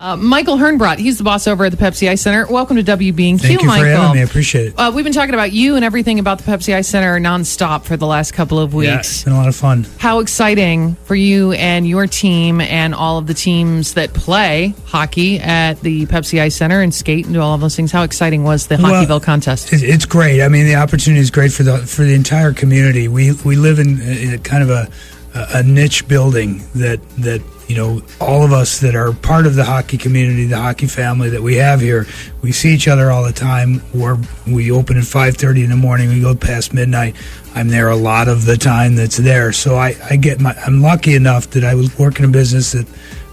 Michael Hernbrot, he's the boss over at the Pepsi Ice Center. Welcome to WB&Q, Thank you Michael. for having me. I appreciate it. We've been talking about you and everything about the Pepsi Ice Center nonstop for the last couple of weeks. Yeah, it's been a lot of fun. How exciting for you and your team and all of the teams that play hockey at the Pepsi Ice Center and skate and do all of those things. How exciting was the Hockeyville contest? It's great. I mean, the opportunity is great for the entire community. We live in kind of a niche building that all of us that are part of the hockey community, the hockey family that we have here, we see each other all the time. We open at 5:30 in the morning. We go past midnight. I'm there a lot of the time that's there. So I'm lucky enough that I was working a business that,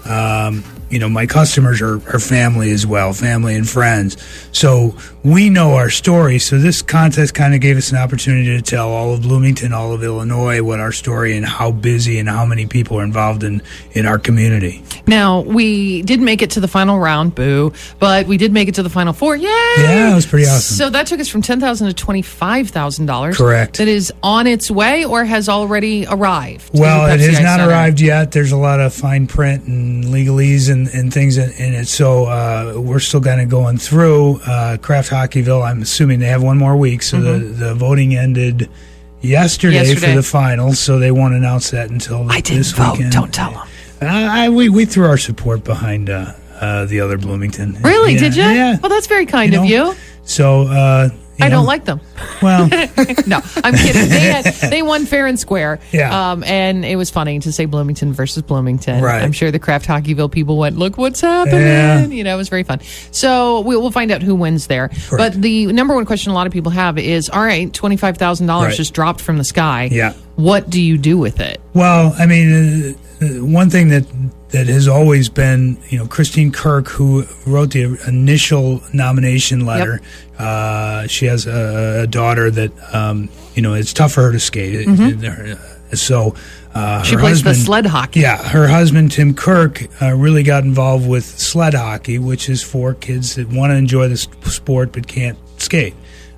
my customers are family as well, family and friends. So we know our story. So this contest kind of gave us an opportunity to tell all of Bloomington, all of Illinois, what our story and how busy and how many people are involved in our community. Now, we did make it to the final round, boo, but we did make it to the Final Four. Yay! Yeah, it was pretty awesome. So that took us from $10,000 to $25,000. Correct. That is on its way or has already arrived? Well, it has not arrived yet. There's a lot of fine print and legalese and things in it. So we're still kind of going through Kraft Hockeyville. I'm assuming they have one more week. So the voting ended yesterday for the finals. So they won't announce that until this weekend. Don't tell them. We threw our support behind the other Bloomington. Really? Yeah, did you? Yeah. Well, that's very kind of you. So I don't like them. Well, no, I'm kidding. They won fair and square. Yeah. And it was funny to say Bloomington versus Bloomington. Right. I'm sure the Kraft Hockeyville people went, look what's happening. Yeah. It was very fun. So we'll find out who wins there. Correct. But the number one question a lot of people have is, all right, $25,000 just dropped from the sky. Yeah. What do you do with it? Well, I mean, one thing that has always been, Christine Kirk, who wrote the initial nomination letter. Yep. She has a daughter that, it's tough for her to skate. Mm-hmm. So she plays the sled hockey. Yeah, her husband, Tim Kirk, really got involved with sled hockey, which is for kids that want to enjoy the sport but can't skate.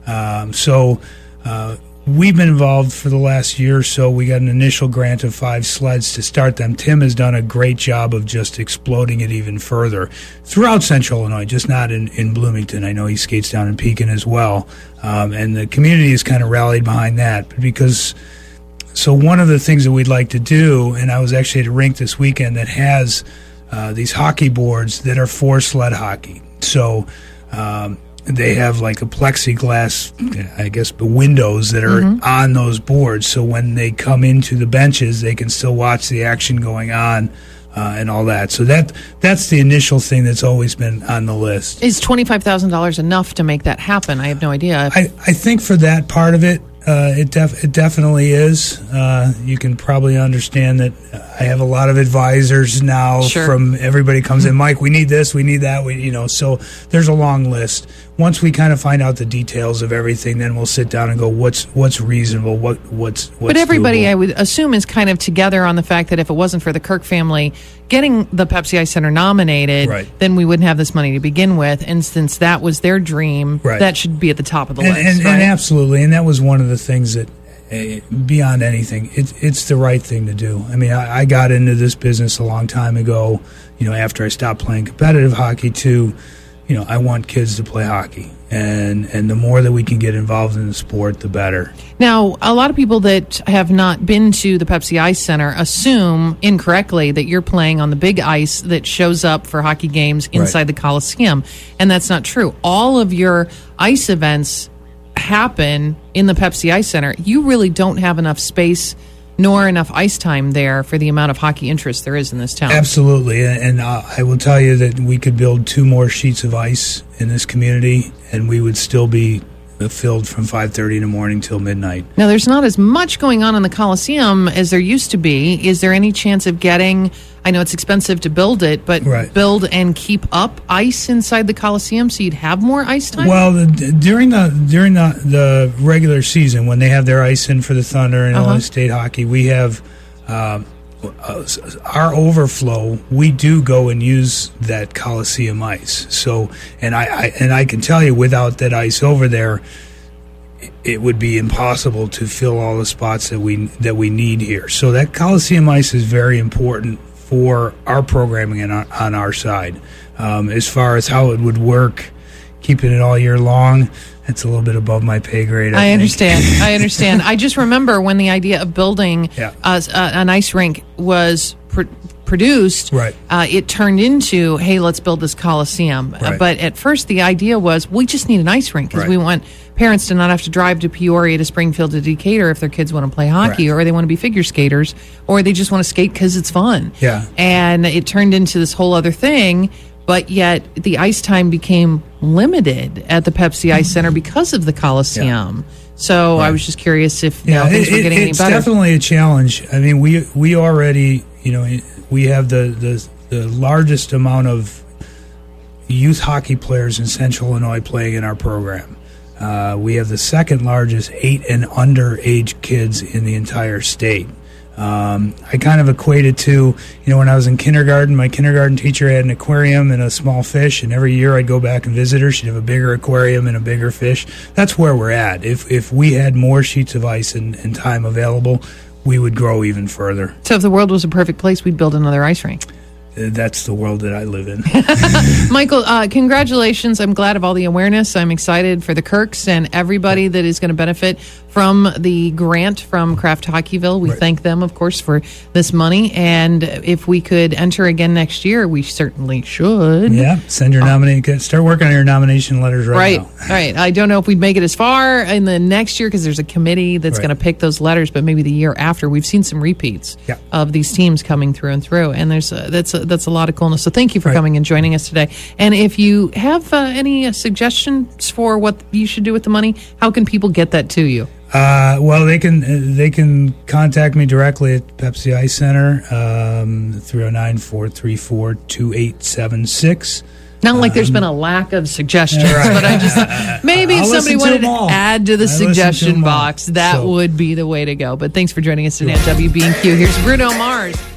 We've been involved for the last year or so. We got an initial grant of 5 sleds to start them. Tim has done a great job of just exploding it even further throughout Central Illinois, just not in Bloomington. I know he skates down in Pekin as well. And the community has kind of rallied behind that so one of the things that we'd like to do, and I was actually at a rink this weekend that has these hockey boards that are for sled hockey. So they have like a plexiglass, I guess, windows that are on those boards. So when they come into the benches, they can still watch the action going on and all that. So that's the initial thing that's always been on the list. Is $25,000 enough to make that happen? I have no idea. I think for that part of it, it definitely is. You can probably understand that I have a lot of advisors now. Sure. From everybody comes in, Mike, we need this, we need that, so there's a long list. Once we kind of find out the details of everything, then we'll sit down and go, what's reasonable, what's But everybody, doable. I would assume, is kind of together on the fact that if it wasn't for the Kirk family getting the Pepsi Ice Center nominated, then we wouldn't have this money to begin with. And since that was their dream, that should be at the top of the list. And absolutely, and that was one of the things that, beyond anything, it's the right thing to do. I mean, I got into this business a long time ago, after I stopped playing competitive hockey too. I want kids to play hockey, and the more that we can get involved in the sport, the better. Now, a lot of people that have not been to the Pepsi Ice Center assume incorrectly that you're playing on the big ice that shows up for hockey games inside the Coliseum, and that's not true. All of your ice events happen in the Pepsi Ice Center. You really don't have enough space nor enough ice time there for the amount of hockey interest there is in this town. Absolutely, and I will tell you that we could build 2 more sheets of ice in this community, and we would still be filled from 5:30 in the morning till midnight. Now, there's not as much going on in the Coliseum as there used to be. Is there any chance of getting, I know it's expensive to build it, but build and keep up ice inside the Coliseum so you'd have more ice time? Well, during the regular season, when they have their ice in for the Thunder and Illinois State hockey, we have our overflow. We do go and use that Coliseum ice. So, and I can tell you, without that ice over there, it would be impossible to fill all the spots that we need here. So that Coliseum ice is very important for our programming and on our side. As far as how it would work, keeping it all year long, that's a little bit above my pay grade. I understand. I just remember when the idea of building an ice rink was produced, right. It turned into, hey, let's build this Coliseum. Right. But at first the idea was, we just need an ice rink because we want parents to not have to drive to Peoria, to Springfield, to Decatur if their kids want to play hockey, or they want to be figure skaters, or they just want to skate because it's fun. Yeah. And it turned into this whole other thing, but yet the ice time became limited at the Pepsi Ice Center because of the Coliseum. Yeah. So I was just curious if things were getting any better. It's definitely a challenge. I mean, we already, we have the largest amount of youth hockey players in Central Illinois playing in our program. We have the second largest 8 and under age kids in the entire state. I kind of equate it to, when I was in kindergarten, my kindergarten teacher had an aquarium and a small fish, and every year I'd go back and visit her. She'd have a bigger aquarium and a bigger fish. That's where we're at. If we had more sheets of ice and time available, we would grow even further. So if the world was a perfect place, we'd build another ice rink. That's the world that I live in. Michael, congratulations. I'm glad of all the awareness. I'm excited for the Kirks and everybody that is going to benefit from the grant from Kraft Hockeyville. We thank them, of course, for this money. And if we could enter again next year, we certainly should. Yeah, send your nomination. Start working on your nomination letters right now. Right. I don't know if we'd make it as far in the next year because there's a committee that's going to pick those letters, but maybe the year after. We've seen some repeats of these teams coming through and through, and that's a lot of coolness. So thank you for coming and joining us today. And if you have any suggestions for what you should do with the money, how can people get that to you? Well, they can contact me directly at Pepsi Ice Center, 309-434-2876. Not like there's been a lack of suggestions, but I just maybe if somebody wanted to add to the suggestion box, that would be the way to go. But thanks for joining us today on WB&Q. Here's Bruno Mars.